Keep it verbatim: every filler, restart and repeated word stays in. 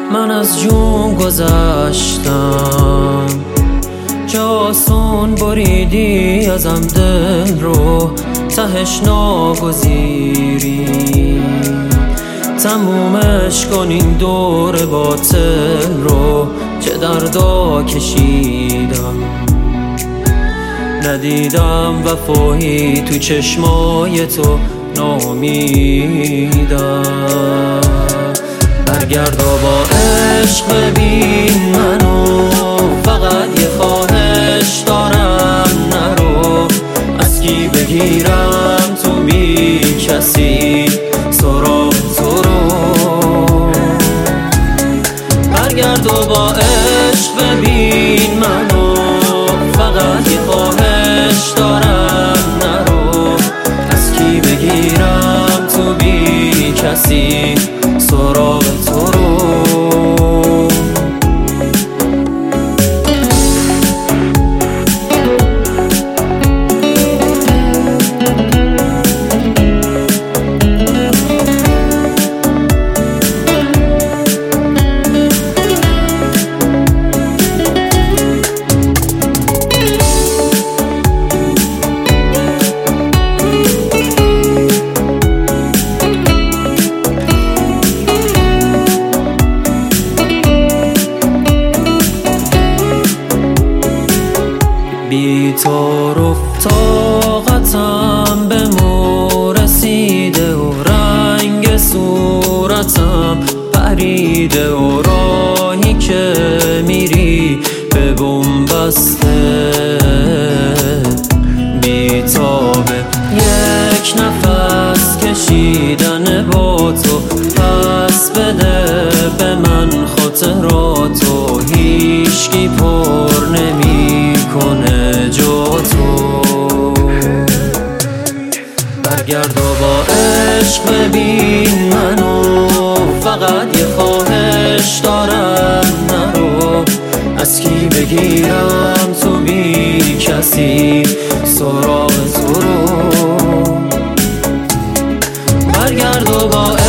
من از جون گذشتم، چه آسون بریدی ازم دل رو، تهش ناگزیری تمومش کن این دور باطل رو، چه دردا کشیدم ندیدم وفایی تو چشمای تو، ناامیدم. برگرد و با عشق ببین منو، فقط یه خواهش دارم نرو، از کی بگیرم تو بی کسی سراغ تو رو. برگرد و با عشق ببین منو، فقط یه خواهش دارم نرو، از کی بگیرم تو بی کسی سراغ تو رو. بی تعارف طاقتم به مو رسیده و رنگ صورتم پریده و راهی که میری به بنبسته بی تابه، یک نفس کشیدن با تو، پس بده به من خاطراتو، هیچکی پر نمی کنه جا تو. برگرد و با عشق ببین منو، فقط یه خواهش دارم نرو، از کی بگیرم تو بی کسی سراغ تو رو. برگرد و با